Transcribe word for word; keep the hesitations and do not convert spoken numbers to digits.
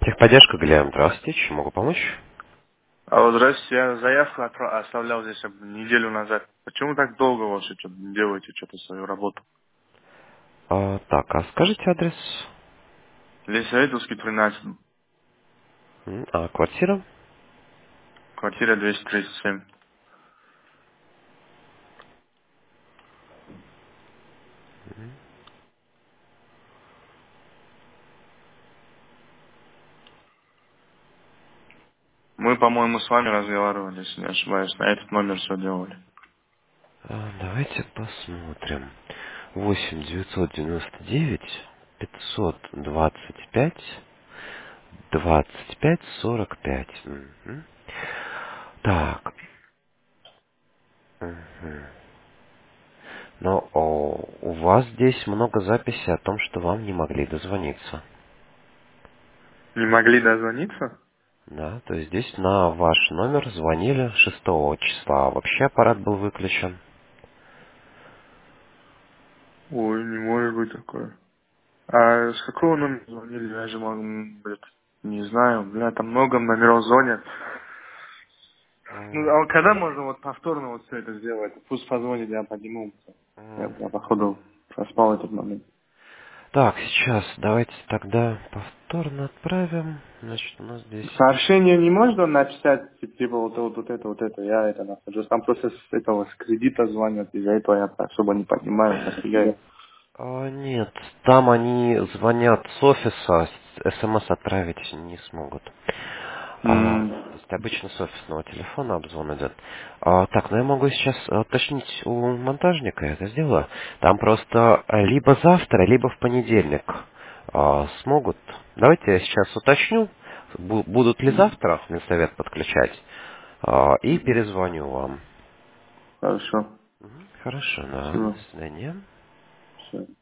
Техподдержка, Глеб, здравствуйте, чем могу помочь? А вот здравствуйте, я заявку отпра- оставлял здесь об- неделю назад. Почему так долго вообще что-то делаете, что-то свою работу? А, так, а скажите адрес? Лесоветовский, тринадцать, М, А, квартира? квартира двести тридцать семь. Мы, по-моему, с вами разговаривали, если не ошибаюсь, на этот номер все делали. А, давайте посмотрим. Восемь девятьсот девяносто девять пятьсот двадцать пять двадцать пять сорок пять. Мгм. Так. Мгм. Но о, у вас здесь много записей о том, что вам не могли дозвониться. Не могли дозвониться? Да, то есть здесь на ваш номер звонили шестого числа, а вообще аппарат был выключен. Ой, не может быть такое. А с какого номера звонили? Я же могу, м, блядь, не знаю, бля, там много номеров звонят. Ну, М, а вот когда можно вот повторно вот все это сделать? Пусть позвонит, я подниму. Я, м. я походу проспал этот момент. Так, сейчас давайте тогда повторно отправим. Значит, у нас здесь... Сообщение не можно написать, типа, типа, вот, вот, вот это, вот это, я это нахожусь. Там просто с этого, с кредита звонят, из-за этого я особо не понимаю, нафига я. А, нет, там они звонят с офиса, смс отправить не смогут. А, М, то есть обычно с офисного телефона обзвон идет. А, так, ну я могу сейчас а, уточнить у монтажника, я это сделаю. Там просто а, либо завтра, либо в понедельник а, смогут. Давайте я сейчас уточню, бу- будут ли м, завтра совет подключать, а, и мгм. перезвоню вам. Хорошо. Мгм. Хорошо, да, до Спасибо. свидания. Всё.